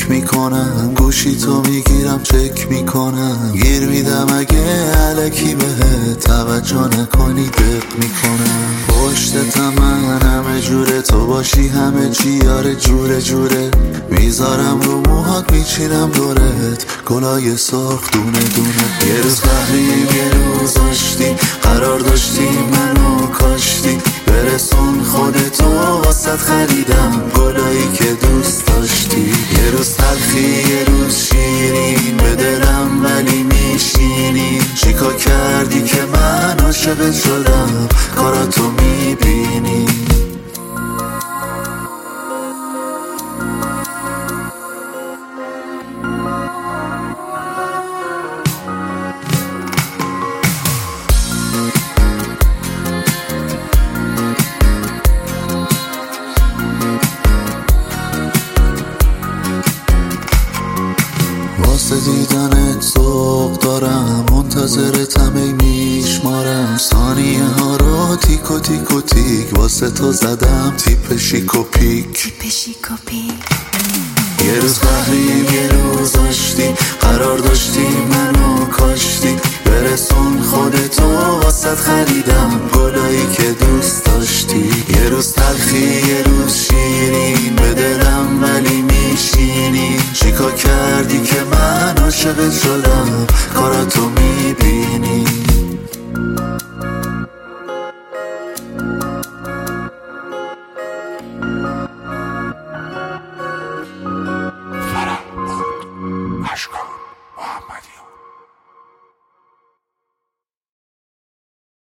فکر میکنم، گوشی تو میگیرم چک میکنم، گیر میدم اگه علکی بهت توجه نکنی دق میکنم. پشتتم من همه جوره، تو باشی همه چی یاره جوره جوره. میذارم رو موهات میچینم دورت گلای سرخ دونه دونه. یه روز قهریم یه روز آشتی، قرار داشتی منو کاشتی. برسون خودتو واسط خریدم گلایی که دوست داشتی. یه روز تلخی یه روز شیرین، به دلم ولی میشینی. چیکار کردی که من عاشقت شدم کاراتو میبینی. واسه دیدنت ذوق دارم، منتظرتم ای میشمارم. ثانیه ها رو تیک و تیک و تیک واسه تو زدم تیپ شیک و پیک. یه روز قهریم یه روز آشتی، قرار داشتی منو کاشتی. برسون خودتو واسط خریدم گلایی که دوست داشتی. یه روز تلخی یه روز شیرین، به دلم ولی میشینی. چیکار کردی که من عاشقت شدم کاراتو میبینی. اشکان